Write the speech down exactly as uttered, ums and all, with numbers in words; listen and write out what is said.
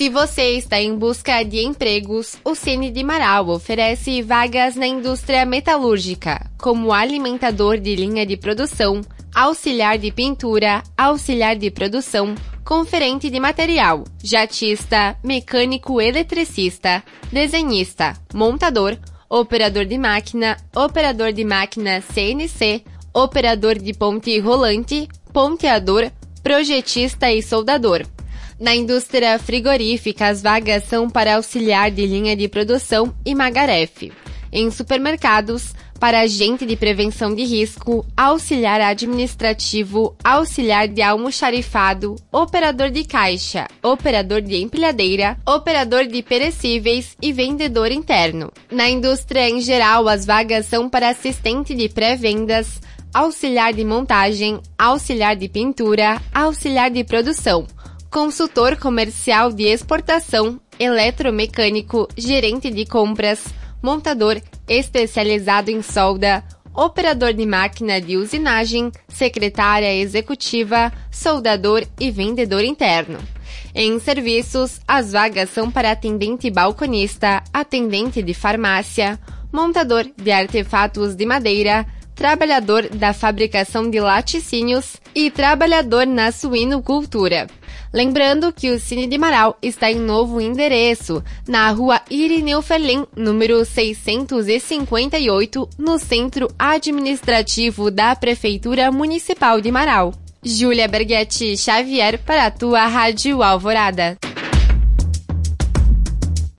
Se você está em busca de empregos, o Cine de Marau oferece vagas na indústria metalúrgica, como alimentador de linha de produção, auxiliar de pintura, auxiliar de produção, conferente de material, jatista, mecânico eletricista, desenhista, montador, operador de máquina, operador de máquina C N C, operador de ponte rolante, ponteador, projetista e soldador. Na indústria frigorífica, as vagas são para auxiliar de linha de produção e magarefe. Em supermercados, para agente de prevenção de risco, auxiliar administrativo, auxiliar de almoxarifado, operador de caixa, operador de empilhadeira, operador de perecíveis e vendedor interno. Na indústria em geral, as vagas são para assistente de pré-vendas, auxiliar de montagem, auxiliar de pintura, auxiliar de produção, consultor comercial de exportação, eletromecânico, gerente de compras, montador especializado em solda, operador de máquina de usinagem, secretária executiva, soldador e vendedor interno. Em serviços, as vagas são para atendente balconista, atendente de farmácia, montador de artefatos de madeira, trabalhador da fabricação de laticínios e trabalhador na suinocultura. Lembrando que o Cine de Marau está em novo endereço, na rua Irineu Ferlin, número seiscentos e cinquenta e oito, no Centro Administrativo da Prefeitura Municipal de Marau. Júlia Berghetti Xavier para a tua Rádio Alvorada.